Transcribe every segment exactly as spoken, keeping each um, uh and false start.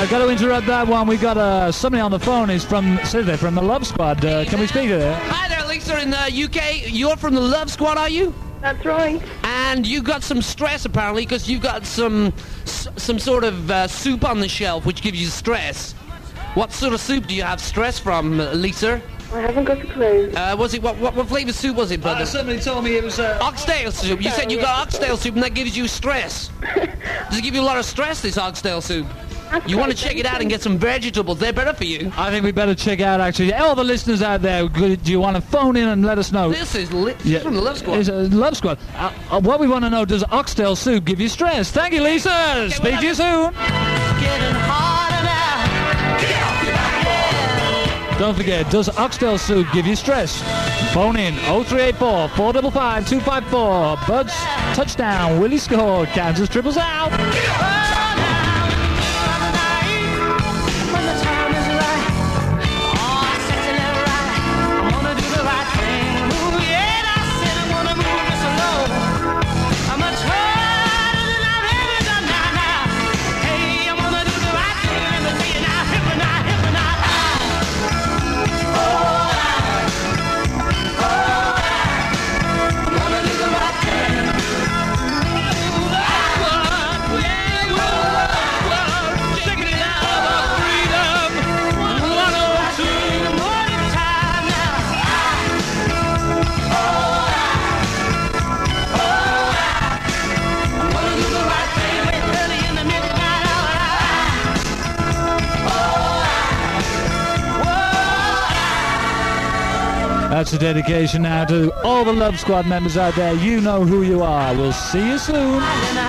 got to interrupt that one. We got uh, somebody on the phone. Is from says they're from the Love Squad. Uh, can we speak to them? Hi there, Lisa in the U K. You're from the Love Squad, are you? That's right. And you got some stress apparently because you've got some s- some sort of uh, soup on the shelf which gives you stress. What sort of soup do you have stress from, uh, Lisa? I haven't got a clue. Uh, was it what what, what flavour soup was it, brother? Uh, somebody told me it was uh, Oxtail soup. You said you got oxtail soup and that gives you stress. Does it give you a lot of stress, this oxtail soup? That's You want right, to check it thank out and you. get some vegetables. They're better for you. I think we better check out, actually. All the listeners out there, good- do you want to phone in and let us know? This is lit from the Love Squad. It's a Love Squad. Uh, uh, what we want to know, does oxtail soup give you stress? Thank you, Lisa. Speak well, to you soon. Getting harder now. Get off your back. Don't forget, does oxtail soup give you stress? Phone in oh three eight four, four five five, two five four. Buds, touchdown. Willie scored. Kansas triples out. That's a dedication now to all the Love Squad members out there. You know who you are. We'll see you soon.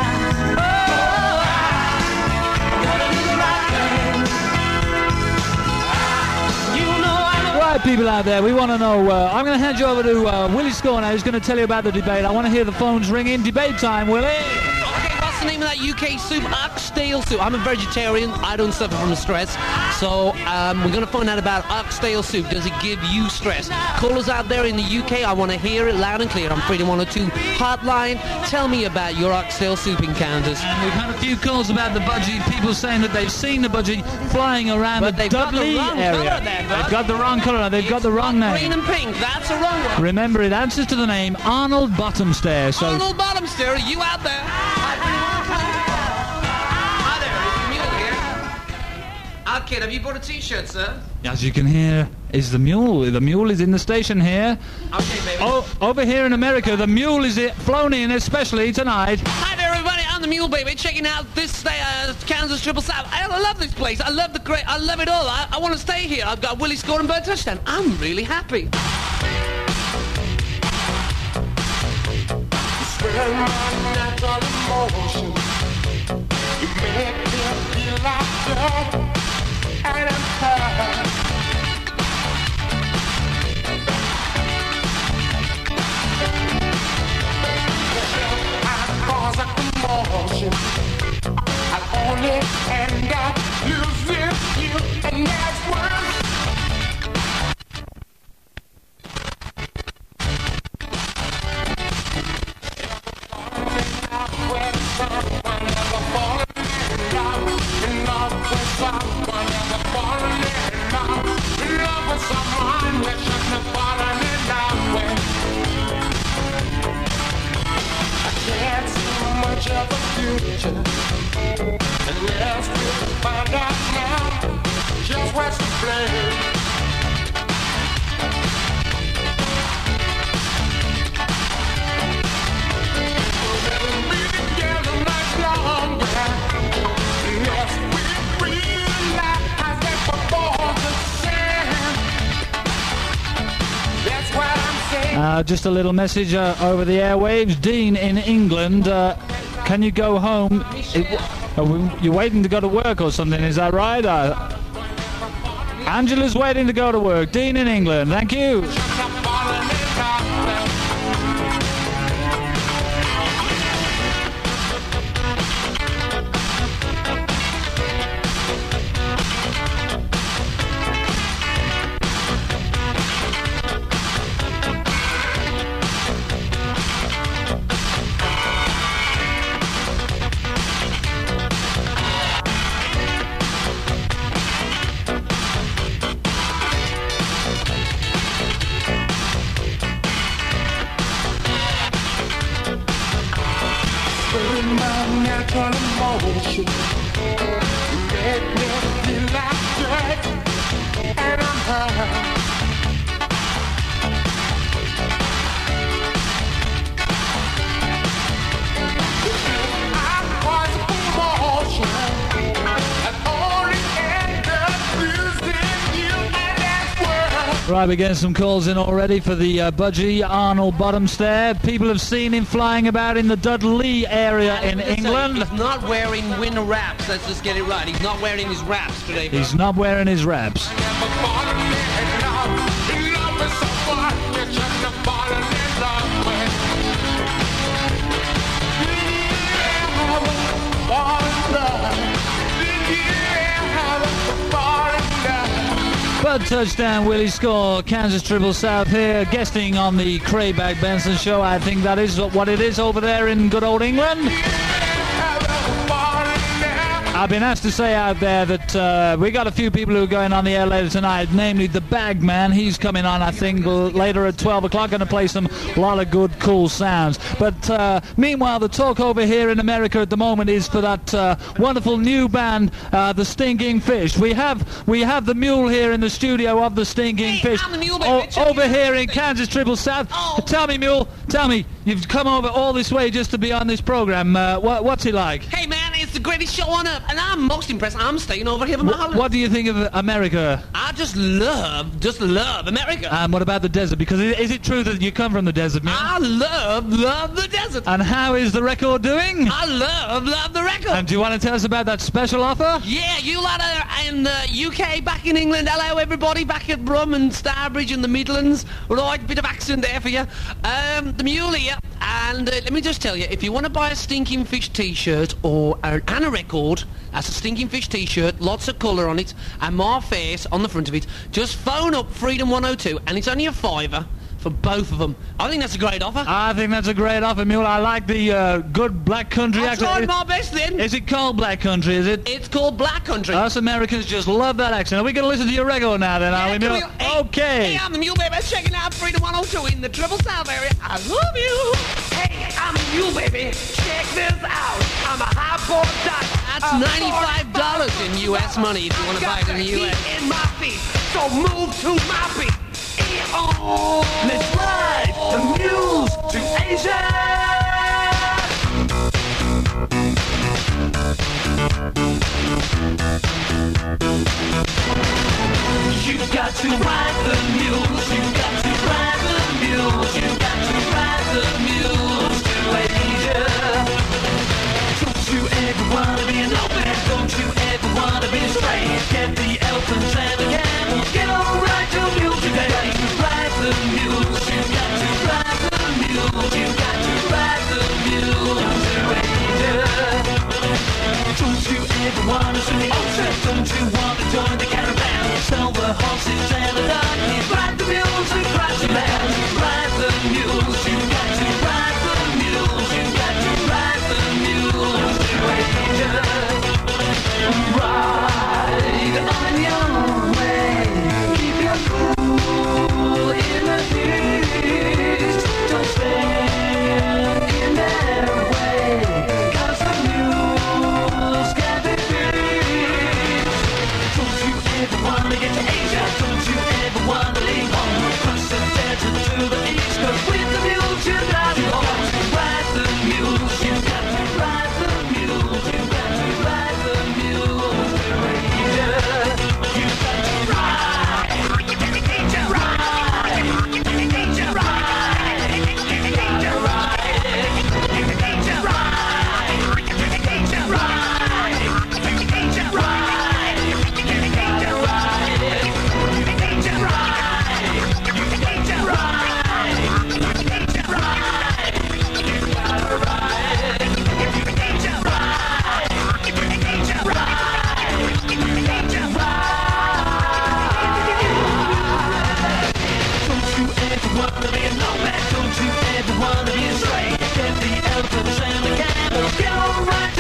Right, people out there, we want to know. Uh, I'm going to hand you over to uh, Willie Score now. He's going to tell you about the debate. I want to hear the phones ringing. Debate time, Willie. Okay, what's the name of that U K soup? Oxtail soup. I'm a vegetarian. I don't suffer from stress. So um, we're going to find out about oxtail soup. Does it give you stress? Callers out there in the U K, I want to hear it loud and clear on Freedom one oh two hotline. Tell me about your oxtail soup encounters. And we've had a few calls about the budgie. People saying that they've seen the budgie flying around But the they've got the Dudley wrong area. colour there, bud. They've got the wrong colour. They've got the wrong Not name. green and pink. That's a wrong one. Remember, it answers to the name Arnold Bottomstair. So Arnold Bottomstair, are you out there? Hi there, it's the mule here. Ah, kid, have you bought a t-shirt, sir? as you can hear, is the mule. The mule is in the station here. Okay, baby. Oh, over here in America, the mule is it flown in especially tonight. Hi there, everybody. I'm the Mule Baby, checking out this uh, Kansas Triple South. I, I love this place. I love the great. I love it all. I, I want to stay here. I've got Willie scoring bird touchdown. I'm really happy. Spend my natural emotion. You make me feel like love, and I'm hurt. I cause a commotion. I only end up losing you, and that's worse. Of the future, and let's find out now just what's to blame. We'll be together much longer. Yes, we realize that before the sand. That's what I'm saying. Uh, just a little message uh, over the airwaves. Dean in England. Uh, Can you go home? It, uh, you're waiting to go to work or something, is that right? Uh, Angela's waiting to go to work. Dean in England, thank you. natural emotion. You make me feel like dirt, and I'm hurt. Right, we're getting some calls in already for the uh, Budgie Arnold bottom stair. People have seen him flying about in the Dudley area in England. He's not wearing winter wraps. Let's just get it right. He's not wearing his wraps today. He's not wearing his wraps. But touchdown, Willie Score, Kansas Triple South here, guesting on the Craig Benson show. I think that is what it is over there in good old England. I've been asked to say out there that uh, we got a few people who are going on the air later tonight, namely the Bagman. He's coming on, I think, later at twelve o'clock, going to play some lot of good, cool sounds. But uh, meanwhile, the talk over here in America at the moment is for that uh, wonderful new band, uh, the Stinking Fish. We have we have the mule here in the studio of the Stinking Hey, Fish. I'm the mule, O- baby. Check over it out. here in Kansas Triple South. Oh. Tell me, mule, tell me, you've come over all this way just to be on this program. Uh, what, what's it like? Hey man, it's the greatest show on earth, and I'm most impressed. I'm staying over here for my holiday. What do you think of America? I just love, just love America. And what about the desert? Because is, is it true that you come from the desert, mule? I love, love the desert. And how is the record doing? I love, love the record. And do you want to tell us about that special offer? Yeah, you lot are in the U K, back in England. Hello, everybody, back at Brum and Starbridge and the Midlands. Right, bit of accent there for you. Um, the mule here, and uh, let me just tell you, if you want to buy a Stinking Fish T-shirt or uh, and a record, that's a Stinking Fish T-shirt, lots of colour on it, and my face on the front of it, just phone up Freedom one oh two, and it's only a fiver for both of them. I think that's a great offer. I think that's a great offer, mule. I like the uh, good black country I accent. tried my best then. Is it called black country, is it? It's called Black Country. Us Americans just love that accent. Are we going to listen to your record now then, are we, Yeah, mule? come here. Hey, Okay. Hey, I'm the Mule Baby. Checking out Freedom one oh two in the Triple South area. I love you. Hey, I'm the Mule Baby. Check this out. I'm a high-board dive. That's ninety-five dollars in U S money if you want to buy it in the U S. In my feet, so move to my beat. Oh, let's ride the mules to Asia. You've got to ride the mules, you've got to ride the mules, you've got to ride the mules to Asia. Don't you ever wanna be an old man, don't you ever wanna be a slave. Get the elephants and the camels, get on ride the mule today. Ride the mules, you've got to ride the mules, you've got to ride the mules to Asia. Don't you ever wanna see the ocean, don't you wanna join the caravan? Sell the horses and the donkeys, ride the mules across the land. Ride the mules, you got to ride the mules, you got to ride the mules to Asia. Ride on your way, keep your cool in the breeze. Don't stand in their way, 'cause the mules can be beat. Don't you ever wanna get to Asia? Don't you ever wanna leave home? Cross the desert to the east, 'cause with the mules you got to home. Ride the mules, you got to ride the mules, you got to ride the mules to Asia. You got to ride, Asia, ride, Asia, ride, Asia, ride, Asia, ride, Asia, ride, Asia, ride.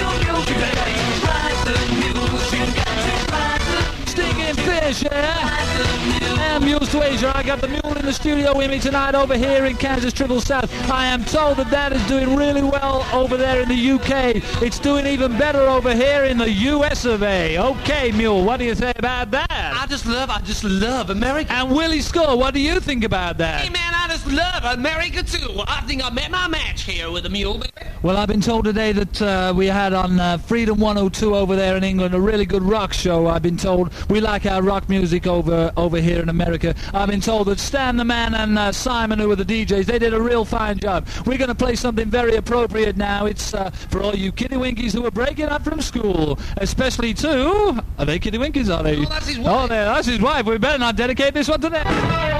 Stinking Fish, yeah? And Mules to Asia, I got the mule in the studio with me tonight over here in Kansas Triple South. I am told that that is doing really well over there in the U K. It's doing even better over here in the U S of A. Okay, Mule, what do you say about that? I just love, I just love America. And Willie Score, what do you think about that? Hey man, I just love America too. I think I met my match here with the mule, baby. Well, I've been told today that uh, we had on uh, Freedom one oh two over there in England a really good rock show. I've been told we like our rock music over over here in America. I've been told that Stan the Man and uh, Simon, who were the D Js, they did a real fine job. We're going to play something very appropriate now. It's uh, for all you kiddie winkies who are breaking up from school, especially to... Are they kiddie winkies, are they? Oh, that's his wife. Oh, that's his wife. We better not dedicate this one to them.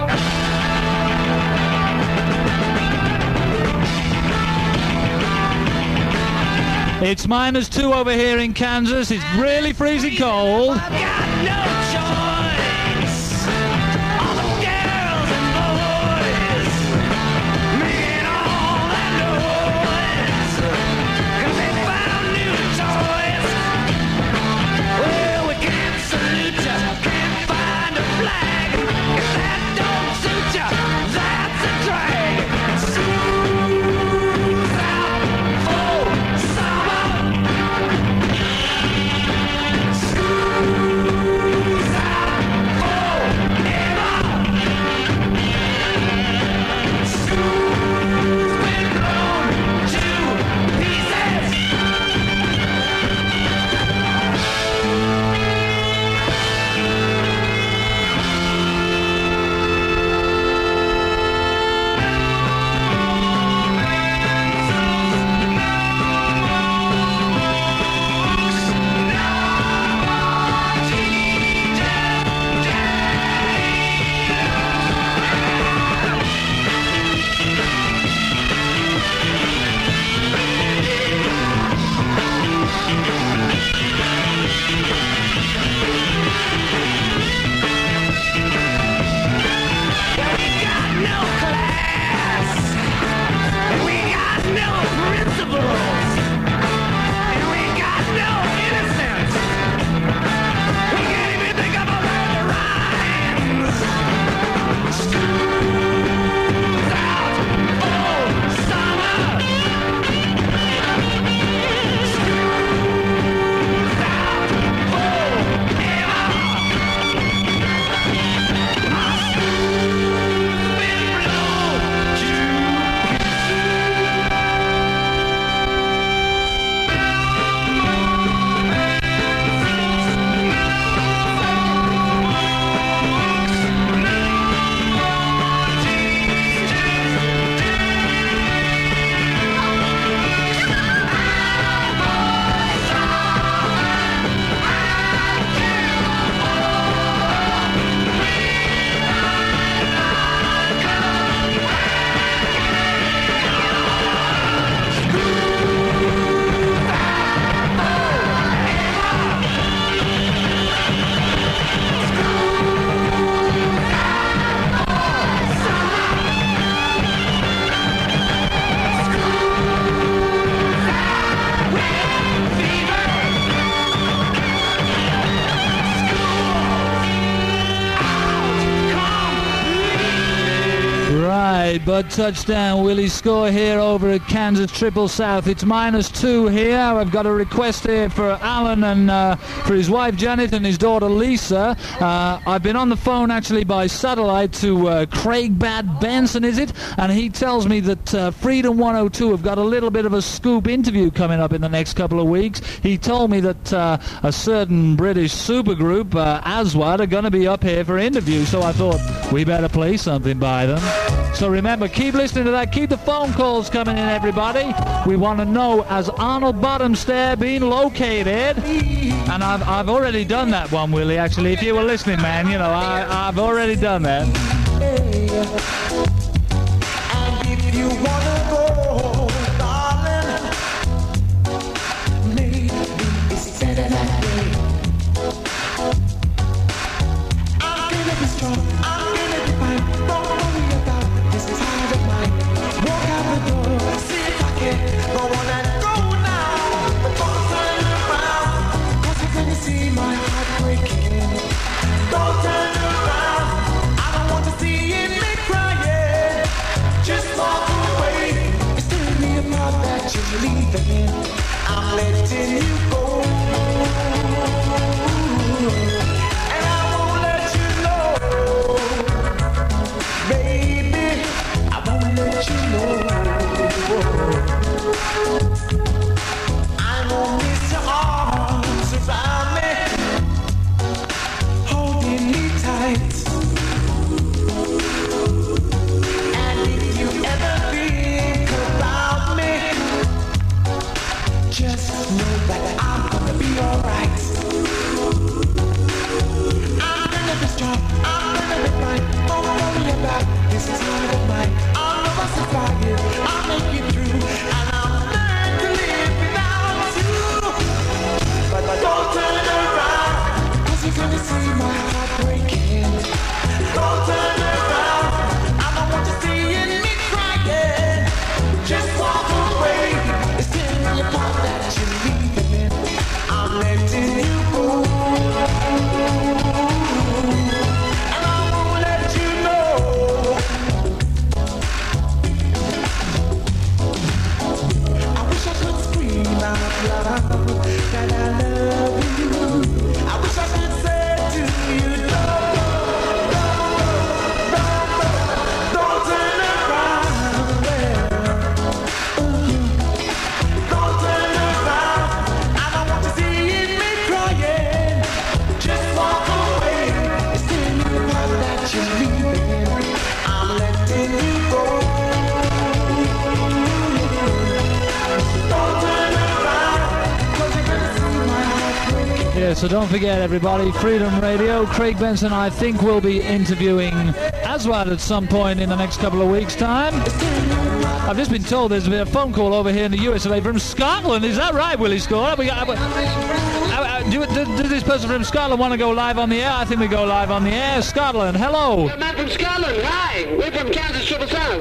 It's minus two over here in Kansas. It's really freezing cold. I've got no choice. All the girls and boys making all that noise 'cause they found new toys. Well, we can't salute ya, can't find a flag. If that don't suit ya, that's a drag. School's out for summer. School's out forever. School's been blown to pieces. We got no class, and we got no principles, and we got no innocence. We can't even think of a word that rhymes. School's out for summer. School's out forever. My school's been blown to Right, but touchdown, Willie Score here over at Kansas Triple South. It's minus two here. I've got a request here for Alan and uh, for his wife Janet and his daughter Lisa. Uh, I've been on the phone actually by satellite to uh, Craig Bad Benson, is it? And he tells me that uh, Freedom one oh two have got a little bit of a scoop interview coming up in the next couple of weeks. He told me that uh, a certain British supergroup, uh, Aswad, are going to be up here for interview. So I thought we better play something by them. So remember, keep listening to that. Keep the phone calls coming in, everybody. We want to know, has Arnold Bottomstair been located? And I've, I've already done that one, Willie, actually. If you were listening, man, you know, I, I've already done that. And if you wanna go, darling, maybe it's better that way. I'm gonna be strong, I'm gonna be fine. Don't worry about this time of mine. Walk out the door, see if I can go on and go now. Don't turn around, 'cause you're gonna see my heart breaking. Don't turn around. about this time of night. I'll never survive it. I'll make it through, and I'll learn to live without you. But don't turn around, 'cause you're gonna see my heart breaking. Don't turn around, I don't want you seeing me crying. Just walk away. It's tearing you apart that you're leaving. I'm letting you go. And I won't let you know. I wish I could scream out loud that I love you. I wish I could say to you, no, no, no, no, don't turn around, yeah. Ooh. Don't turn around, I don't want you seeing me crying. Just walk away, it's tearing you apart that you're leaving. I'm letting you go. Don't turn around, 'cause you're gonna see my heart break. Yeah, so don't forget, everybody, Freedom Radio. Craig Benson, I think, will be interviewing Aswad at some point in the next couple of weeks' time. I've just been told there's been a phone call over here in the U S of A from Scotland. Is that right, Willie Score? We got, uh, uh, do, do, does this person from Scotland want to go live on the air? I think we go live on the air. Scotland, hello. Man from Scotland, hi. We're from Kansas Triple South.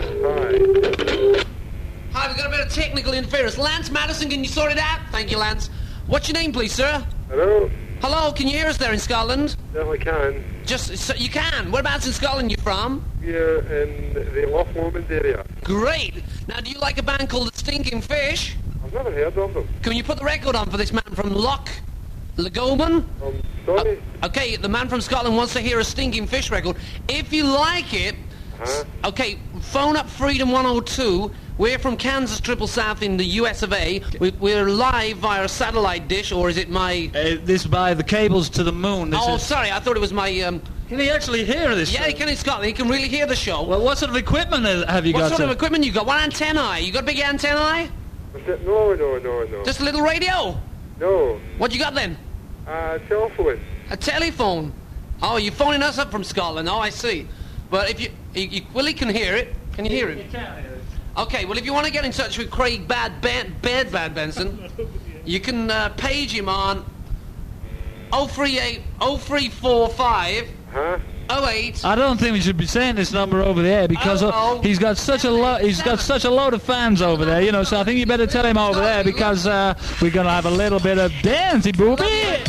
Hi, we've got a bit of technical interference. Lance Madison, can you sort it out? Thank you, Lance. What's your name, please, sir? Hello? Hello, can you hear us there in Scotland? Definitely can. Just, so you can. Whereabouts in Scotland you from? Here in the Loch Lomond area. Great. Now, do you like a band called The Stinking Fish? I've never heard of them. Can you put the record on for this man from Loch Lomond? I'm sorry. Okay, the man from Scotland wants to hear a Stinking Fish record. If you like it, Uh-huh. okay, phone up Freedom one oh two. We're from Kansas Triple South in the U S of A. We, we're live via a satellite dish, or is it my... Uh, this by the cables to the moon. This Oh, is... sorry, I thought it was my... Um... Can he actually hear this? Yeah, he can in Scotland. He can really hear the show. Well, what sort of equipment have you what got? sort of sir? equipment you got? What antennae? You got a big antennae? What's it? No, no, no, no. Just a little radio? No. What you got then? Uh, telephone. A telephone? Oh, you're phoning us up from Scotland. Oh, I see. But if you... you, you Willie can hear it. Can you hear him? Okay, well, if you want to get in touch with Craig Bad Ben, Bad Bad Benson, you can uh, page him on oh three eight oh three four five Huh? oh eight. I don't think we should be saying this number over there because uh, Uh-oh. he's got such a lo- he's got such a load of fans over there, you know. So I think you better tell him over there because uh, we're gonna have a little bit of dancey booby.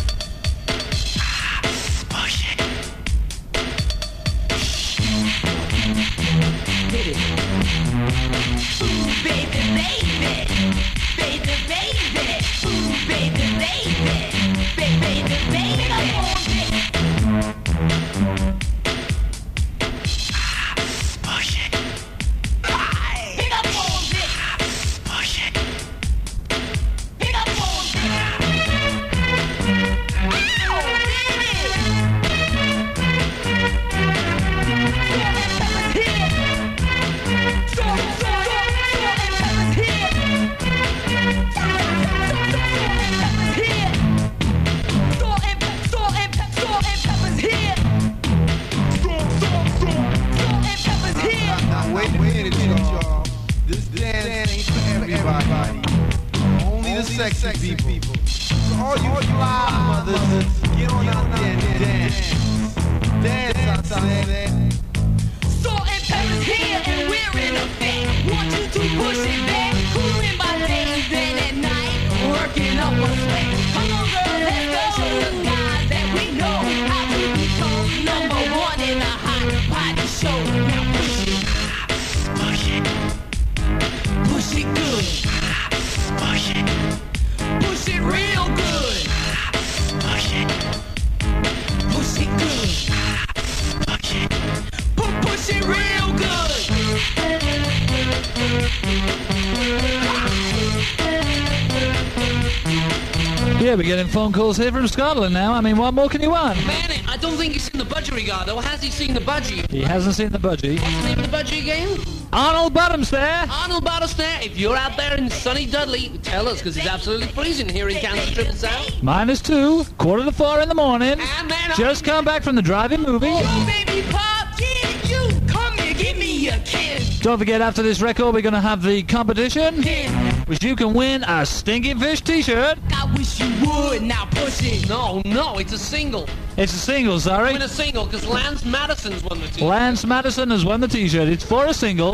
Sexy people. So all you fly mothers, get on out there and dance. Dance, I said. Salt and pepper's here and we're in effect. Want you to push it back. Cooling by day, then at night, working up a sweat. Come on, girl, let's go. Show the guys that we know how to become number one in the hot party show. Now push it, push it, push it good, push it. Push it real good. Push it. Push it good. Push it. Pu- push it real good. Yeah, we're getting phone calls here from Scotland now. I mean, what more can you want? Man, I don't think he's seen the budgie though. Has he seen the budgie? He hasn't seen the budgie. What's the name of the budgie again? Arnold Bottoms there. Arnold Battlesnare. If you're out there in sunny Dudley, tell us, because it's absolutely freezing here in Kansas Triple South. Minus two, quarter to four in the morning. And then Just come back from the drive-in movie. Oh, baby pop, yeah, you come here, get Don't forget, after this record, we're going to have the competition, which you can win a Stinking Fish t-shirt. I wish you would, now push it. No, no, it's a single. It's a single, sorry. Win a single because Lance Madison's won the t-shirt. Lance Madison has won the t-shirt. It's for a single.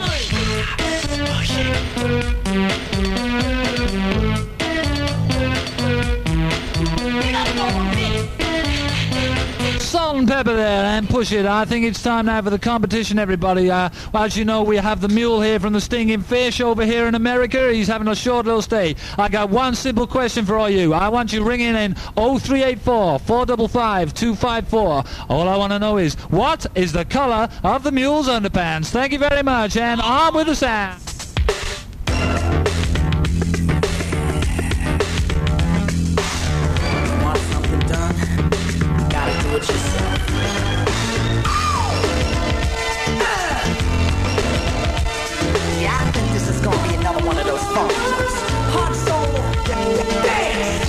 Salt and pepper there, and push it. I think it's time now for the competition, everybody. Uh, well, as you know, we have the mule here from the Stinging Fish over here in America. He's having a short little stay. I got one simple question for all you. I want you ringing in oh three eight four, four five five, two five four. All I want to know is, what is the colour of the mule's underpants? Thank you very much, and on with the sound. Want something done? You gotta do it yourself. Yeah, I think this is gonna be another one of those funk ones. Hot soul, dance.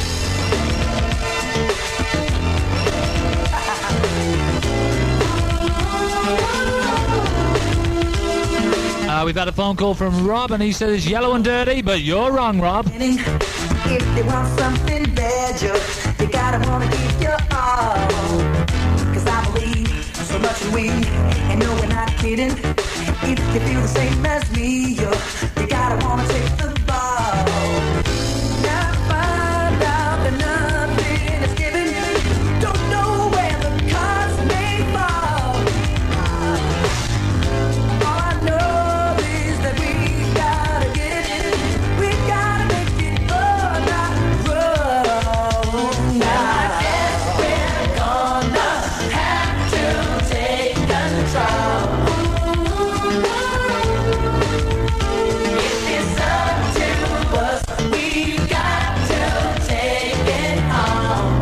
Uh, we've had a phone call from Rob, and he says it's yellow and dirty, but you're wrong, Rob. If they want something better, you gotta wanna give your all. Cause I believe so much in we, and no, we're not kidding. If you feel the same as me, you, you gotta wanna take the ball. Now find out that nothing is given. Don't know where the cards may fall. All I know is that we gotta get it. We gotta make it all not wrong. Now I guess we're gonna have to take control. If it's up to us, we got to take it on.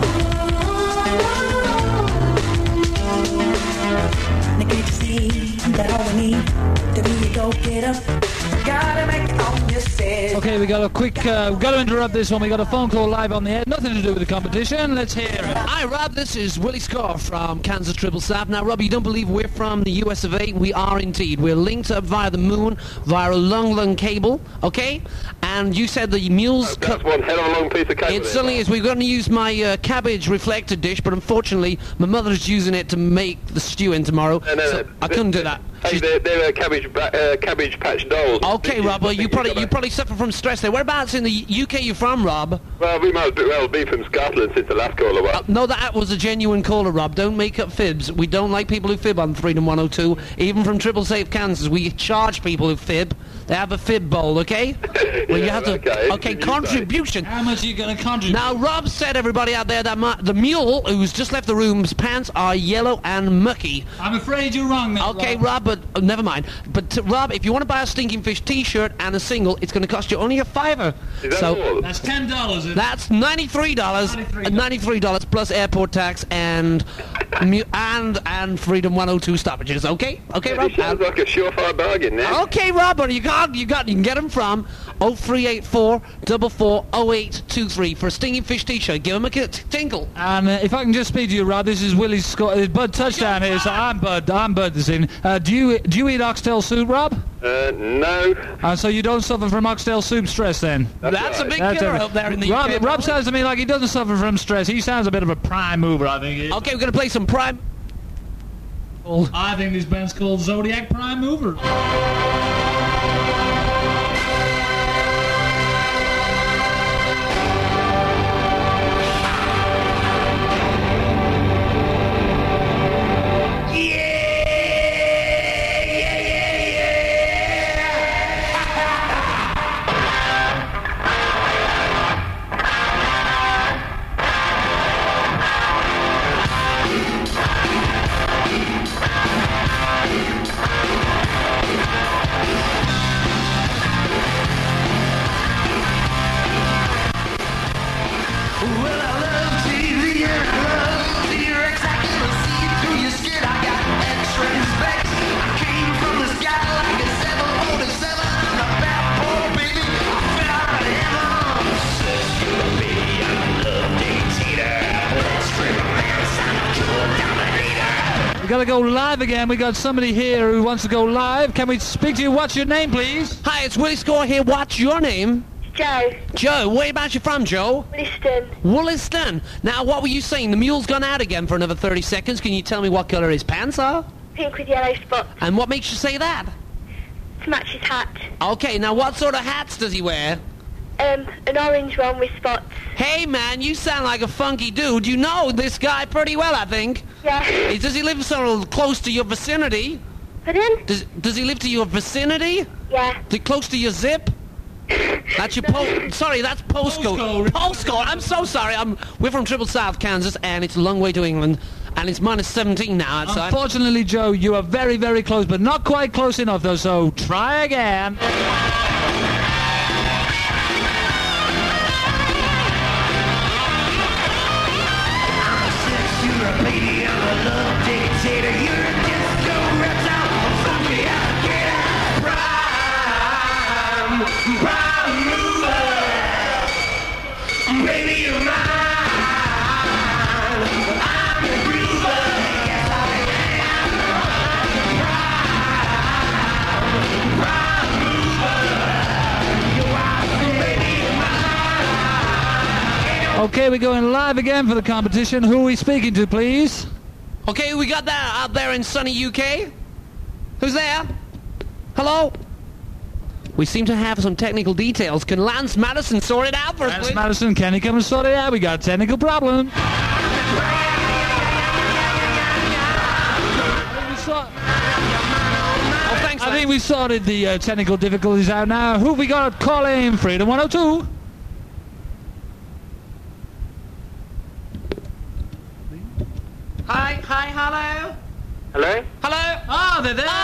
Now can't you see that all we need to be a go-getter? Gotta make it on yourself. Okay, we got a quick, uh, we've got to interrupt this one. We got a phone call live on the air. Nothing to do with the competition. Let's hear it. Hi, Rob. This is Willie Score from Kansas Triple Sap. Now, Rob, you don't believe we're from the U S of A? We are indeed. We're linked up via the moon, via a long, long cable, okay? And you said the mules... That's one hell of a long piece of cable. It there, certainly mate. is. We're going to use my uh, cabbage reflector dish, but unfortunately, my mother's using it to make the stew in tomorrow. No, no, so no. I couldn't do that. Hey, She's- they're, they're uh, cabbage, ba- uh, cabbage patch dolls. Okay, Think Rob, well, you think probably gotta- you probably suffer from stress there. Whereabouts in the U K you from, Rob? Well, we might be, well be from Scotland since the last call away. Uh, no, that was a genuine caller, Rob. Don't make up fibs. We don't like people who fib on Freedom one oh two. Even from Triple Safe Kansas, we charge people who fib. They have a fib bowl, okay? Well, you Yeah, have to... okay. Okay, You say. contribution. How much are you going to contribute? Now, Rob said, everybody out there, that my, the mule who's just left the room's pants are yellow and mucky. I'm afraid you're wrong now, Okay, Rob. Rob, but uh, never mind. But, uh, Rob, if you want to buy a Stinking Fish t-shirt and a single, it's going to cost you only a fiver. Is that so, all? That's ten dollars. That's ninety-three dollars. ninety-three uh, ninety-three dollars plus airport tax and mu- and and Freedom one oh two stoppages. Okay, okay, Rob. It sounds like a surefire bargain now. Okay, Robert, you got, you got, you can get them from oh three eight four, four four oh eight two three for a Stinging Fish t-shirt. Give them a k- t- tinkle. And uh, if I can just speak to you, Rob, this is Willie Scott, uh, Bud Touchdown here, so I'm Bud, I'm Bud this evening. Uh, do you do you eat oxtail soup, Rob? Uh, no. Uh, so you don't suffer from oxtail soup stress then? That's That's a right. big That's killer every- out there in the Rob, U K. Rob sounds to me like he doesn't suffer from stress. He sounds a bit of a prime mover, I think. He is. Okay, we're gonna play some prime. I think this band's called Zodiac Prime Mover. to go live again. We got somebody here who wants to go live. Can we speak to you? What's your name, please? Hi, it's Willie Score here. What's your name? Joe. Joe, whereabouts you from, Joe? Williston. Wollaston. Now, what were you saying? The mule's gone out again for another thirty seconds. Can you tell me what colour his pants are? Pink with yellow spots. And what makes you say that? To match his hat. Okay, now what sort of hats does he wear? Um, an orange one with spots. Hey, man, you sound like a funky dude. You know this guy pretty well, I think. Yeah. Hey, does he live sort of close to your vicinity? Pardon? Does, does he live to your vicinity? Yeah. Is he close to your zip? That's your po- sorry, that's postcode. Postcode. I'm so sorry. I'm we're from Triple South, Kansas, and it's a long way to England, and it's minus seventeen now outside. Unfortunately, Joe, you are very, very close, but not quite close enough, though, so try again. Okay, we're going live again for the competition. Who are we speaking to, please? Okay, we got that out there in sunny U K. Who's there? Hello? We seem to have some technical details. Can Lance Madison sort it out for us, Lance please? Madison, can you come and sort it out? We got a technical problem. I think we saw- Oh, thanks, I Lance. think we sorted the uh, technical difficulties out now. Who have we got calling Freedom one oh two? Hi, hi, hello? Hello? Hello? Ah, they're there.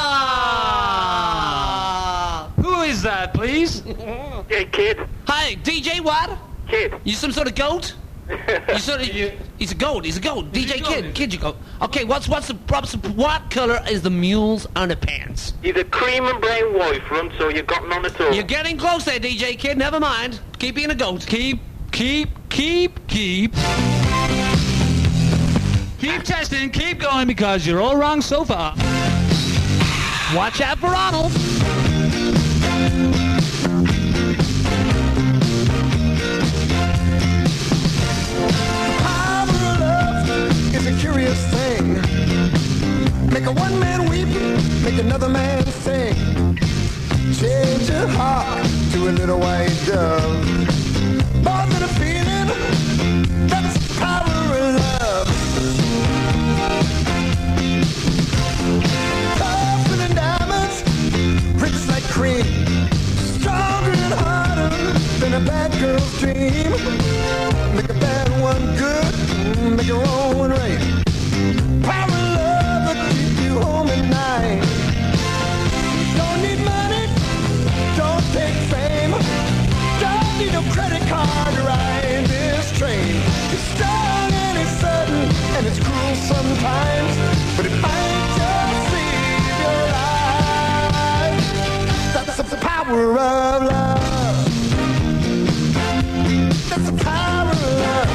Ah! Who is that, please? Yeah, kid. Hi, D J what? Kid. You some sort of goat? You sort of, he's a goat, he's a goat. D J Kid, Kid you go. Okay, what's what's the what's the- what colour is the mule's underpants? He's a cream and brown white front, so you've got none at all. You're getting close there, D J Kid, never mind. Keep being a goat. Keep, keep, keep, keep. Keep testing, keep going, because you're all wrong so far. Watch out for Arnold. Power of love is a curious thing. Make a one man weep, make another man sing. Change your heart to a little white dove. More than a feeling, that's the power of love. Tougher than diamonds, rich like cream. Stronger and harder than a bad girl's dream. Make a bad one good, make a wrong one right. Power of love will keep you home at night. Don't need money, don't take fame. Don't need no credit card to ride this train. It's strong and it's sudden and it's cruel sometimes, but it might just save your life. That's the power of love. That's the power of love.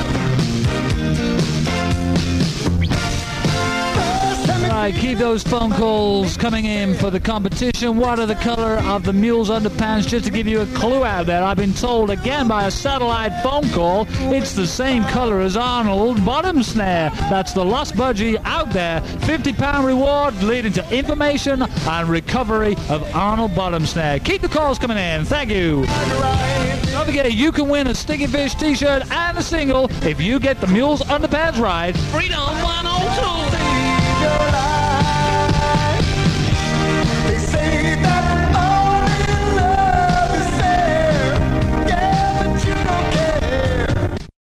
First time it Right, keep those phone calls coming in for the competition. What are the color of the mule's underpants? Just to give you a clue out there, I've been told again by a satellite phone call, it's the same color as Arnold Bottom Snare. That's the lost budgie out there. fifty pound reward leading to information and recovery of Arnold Bottom Snare. Keep the calls coming in. Thank you. Don't forget, you can win a Sticky Fish t-shirt and a single if you get the mule's underpants right. Freedom one oh two. your